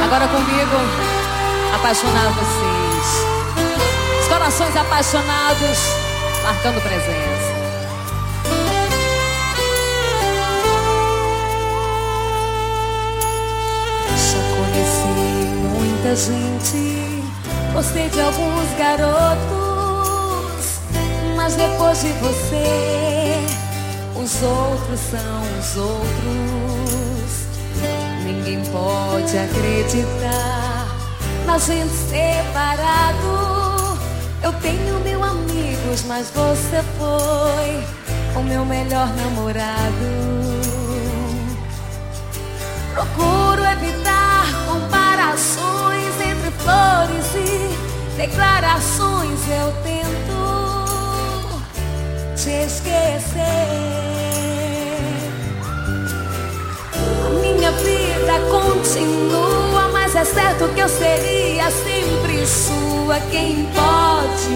Agora comigo, apaixonar vocês. Os corações apaixonados, marcando presença. Já conheci muita gente, gostei de alguns garotos, mas depois de você, os outros são os outros. Ninguém pode acreditar na gente separado. Eu tenho mil amigos, mas você foi o meu melhor namorado. Procuro evitar comparações entre flores e declarações. Eu tento te esquecer. Minha vida continua, mas é certo que eu seria sempre sua. Quem pode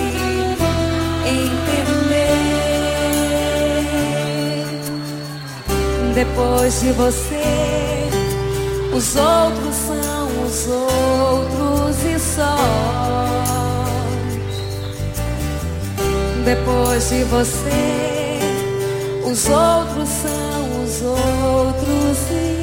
entender? Depois de você, os outros são os outros e só. Depois de você, os outros são os outros e